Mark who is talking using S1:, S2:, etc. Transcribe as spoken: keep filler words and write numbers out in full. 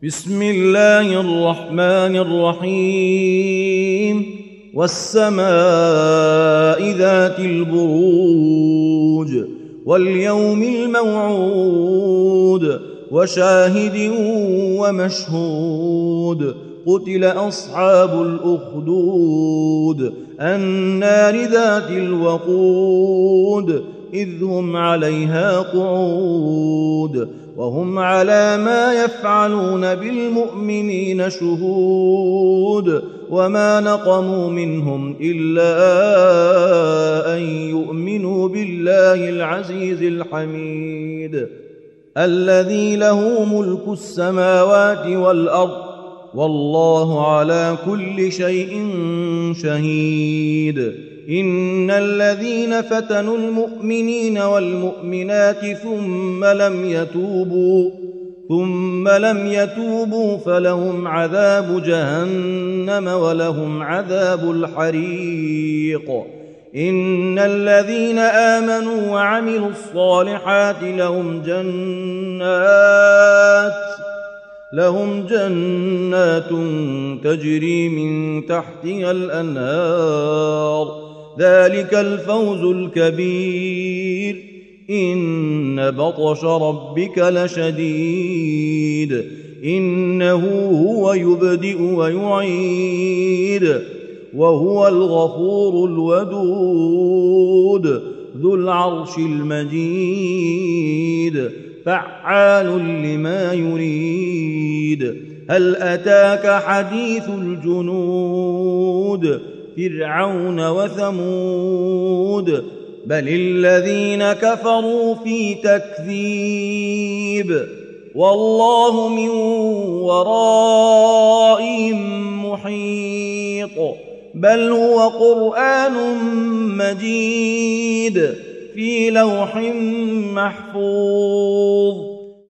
S1: بسم الله الرحمن الرحيم والسماء ذات البروج واليوم الموعود وشاهد ومشهود قتل أصحاب الأخدود النار ذات الوقود إذ هم عليها قعود وهم على ما يفعلون بالمؤمنين شهود وما نقموا منهم إلا أن يؤمنوا بالله العزيز الحميد الذي له ملك السماوات والأرض والله على كل شيء شهيد إن الذين فتنوا المؤمنين والمؤمنات ثم لم يتوبوا ثم لم يتوبوا فلهم عذاب جهنم ولهم عذاب الحريق إن الذين آمنوا وعملوا الصالحات لهم جنات لهم جنات تجري من تحتها الأنهار ذلك الفوز الكبير إن بطش ربك لشديد إنه هو يبدئ ويعيد وهو الغفور الودود ذو العرش المجيد فعال لما يريد هل أتاك حديث الجنود فرعون وثمود بل الذين كفروا في تكذيب والله من ورائهم محيط بل هو قرآن مجيد في لوح محفوظ